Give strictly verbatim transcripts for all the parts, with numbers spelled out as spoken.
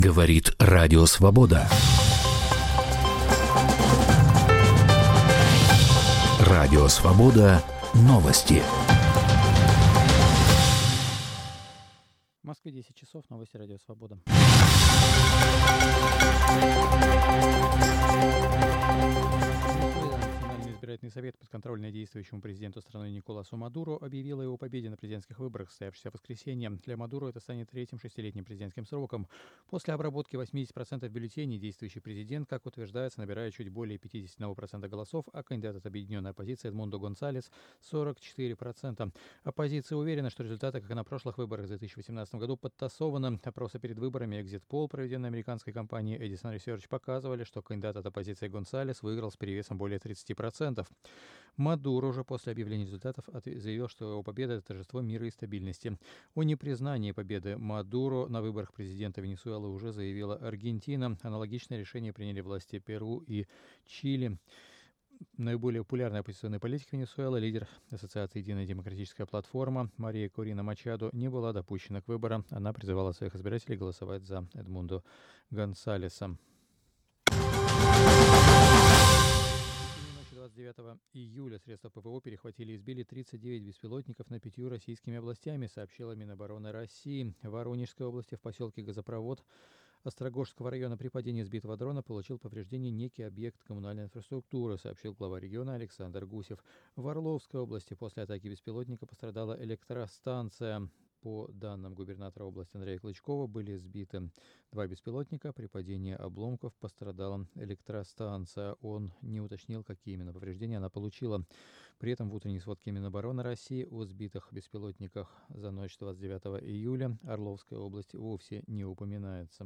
Говорит Радио Свобода. Радио Свобода. Новости. В Москве десять часов. Новости Радио Свобода. Национальный избирательный совет, подконтрольный действующему президенту страны Николасу Мадуро, объявил о его победе на президентских выборах, состоявшихся в воскресенье. Для Мадуро это станет третьим шестилетним президентским сроком. После обработки восемьдесят процентов бюллетеней действующий президент, как утверждается, набирает чуть более пятьдесят один процент голосов, а кандидат от объединенной оппозиции Эдмундо Гонсалес – сорок четыре процента. Оппозиция уверена, что результаты, как и на прошлых выборах в две тысячи восемнадцатом году, подтасованы. Опросы перед выборами Exit Poll, проведенные американской компанией Edison Research, показывали, что кандидат от оппозиции Гонсалес выиграл с перевесом более тридцати процентов. Мадуро уже после объявления результатов заявил, что его победа – это торжество мира и стабильности. О непризнании победы Мадуро на выборах президента Венесуэлы уже заявила Аргентина. Аналогичное решение приняли власти Перу и Чили. Наиболее популярный оппозиционный политик Венесуэлы, лидер Ассоциации «Единая демократическая платформа» Мария Корина Мачадо, не была допущена к выборам. Она призывала своих избирателей голосовать за Эдмундо Гонсалеса. двадцать девятого июля средства ПВО перехватили и сбили тридцать девять беспилотников над пятью российскими областями, сообщила Минобороны России. В Воронежской области в поселке Газопровод Острогожского района при падении сбитого дрона получил повреждение некий объект коммунальной инфраструктуры, сообщил глава региона Александр Гусев. В Орловской области после атаки беспилотника пострадала электростанция. По данным губернатора области Андрея Клычкова, были сбиты два беспилотника. При падении обломков пострадала электростанция. Он не уточнил, какие именно повреждения она получила. При этом в утренней сводке Минобороны России о сбитых беспилотниках за ночь двадцать девятого июля Орловская область вовсе не упоминается.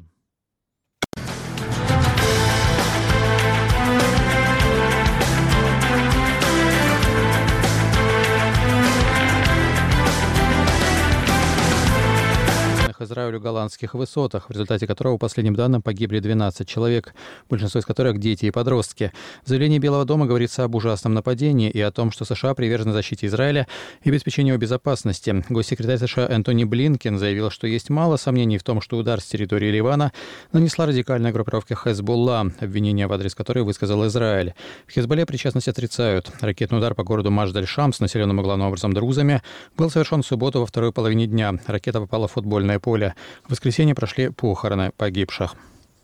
Израилю голландских высотах, в результате которого, по последним данным, погибли двенадцать человек, большинство из которых дети и подростки. В заявлении Белого дома говорится об ужасном нападении и о том, что США привержены защите Израиля и обеспечению безопасности. Госсекретарь США Энтони Блинкен заявил, что есть мало сомнений в том, что удар с территории Ливана нанесла радикальная группировка Хезболла, обвинение в адрес которой высказал Израиль. В Хезболле причастность отрицают. Ракетный удар по городу Мадждаль-Шамс, населенному главным образом друзами, был совершен в субботу во второй половине дня. Ракета попала в футбольное поле. В воскресенье прошли похороны погибших.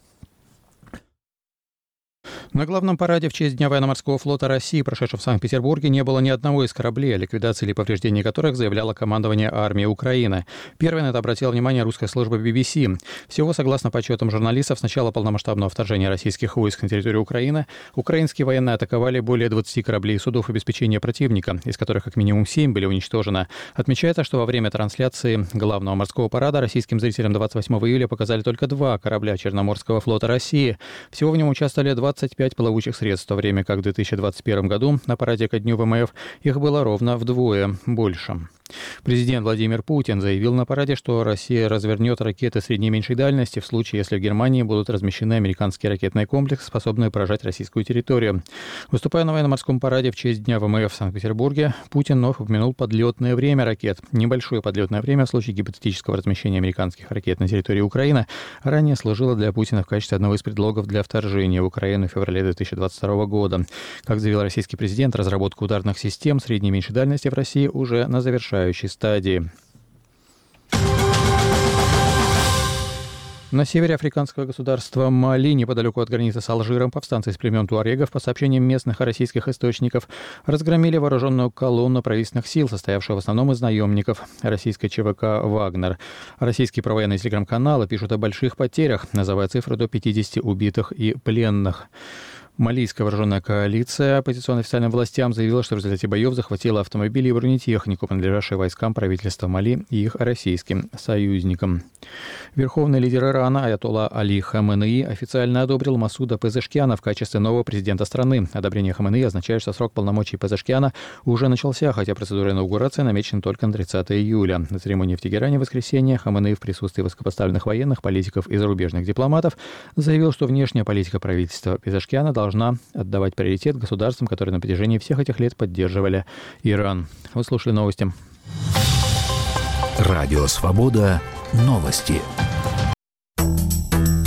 На главном параде в честь Дня военно-морского флота России, прошедшем в Санкт-Петербурге, не было ни одного из кораблей, о ликвидации или повреждении которых заявляло командование армии Украины. Первой на это обратила внимание русская служба би би си. Всего, согласно подсчетам журналистов, с начала полномасштабного вторжения российских войск на территорию Украины, украинские военные атаковали более двадцати кораблей и судов обеспечения противника, из которых как минимум семь были уничтожены. Отмечается, что во время трансляции главного морского парада российским зрителям двадцать восьмого июля показали только два корабля Черноморского флота России. Всего в нем участвовали двадцать пять плавучих средств, в то время как в две тысячи двадцать первом году на параде ко дню вэ эм эф их было ровно вдвое больше. Президент Владимир Путин заявил на параде, что Россия развернет ракеты средней и меньшей дальности в случае, если в Германии будут размещены американские ракетные комплексы, способные поражать российскую территорию. Выступая на военно-морском параде в честь Дня вэ эм эф в Санкт-Петербурге, Путин вновь упомянул подлетное время ракет. Небольшое подлетное время в случае гипотетического размещения американских ракет на территории Украины ранее служило для Путина в качестве одного из предлогов для вторжения в Украину в феврале две тысячи двадцать второго года. Как заявил российский президент, разработка ударных систем средней и меньшей дальности в России уже на завершающей стадии. На севере африканского государства Мали, неподалеку от границы с Алжиром, повстанцы из племен туарегов, по сообщениям местных и российских источников, разгромили вооруженную колонну правительственных сил, состоявшую в основном из наемников российской ЧВК «Вагнер». Российские провоенные телеграм-каналы пишут о больших потерях, называя цифры до пятидесяти убитых и пленных. Малийская вооруженная коалиция оппозиционным официальным властям заявила, что в результате боев захватила автомобили и бронетехнику, принадлежавшие войскам правительства Мали и их российским союзникам. Верховный лидер Ирана аятолла Али Хаменеи официально одобрил Масуда Пезешкиана в качестве нового президента страны. Одобрение Хаменеи означает, что срок полномочий Пезешкиана уже начался, хотя процедура инаугурации намечена только на тридцатого июля. На церемонии в Тегеране в воскресенье Хаменеи в присутствии высокопоставленных военных, политиков и зарубежных дипломатов заявил, что внешняя политика правительства Пезешкиана должна отдавать приоритет государствам, которые на протяжении всех этих лет поддерживали Иран. Вы слушали новости. Радио Свобода. Новости.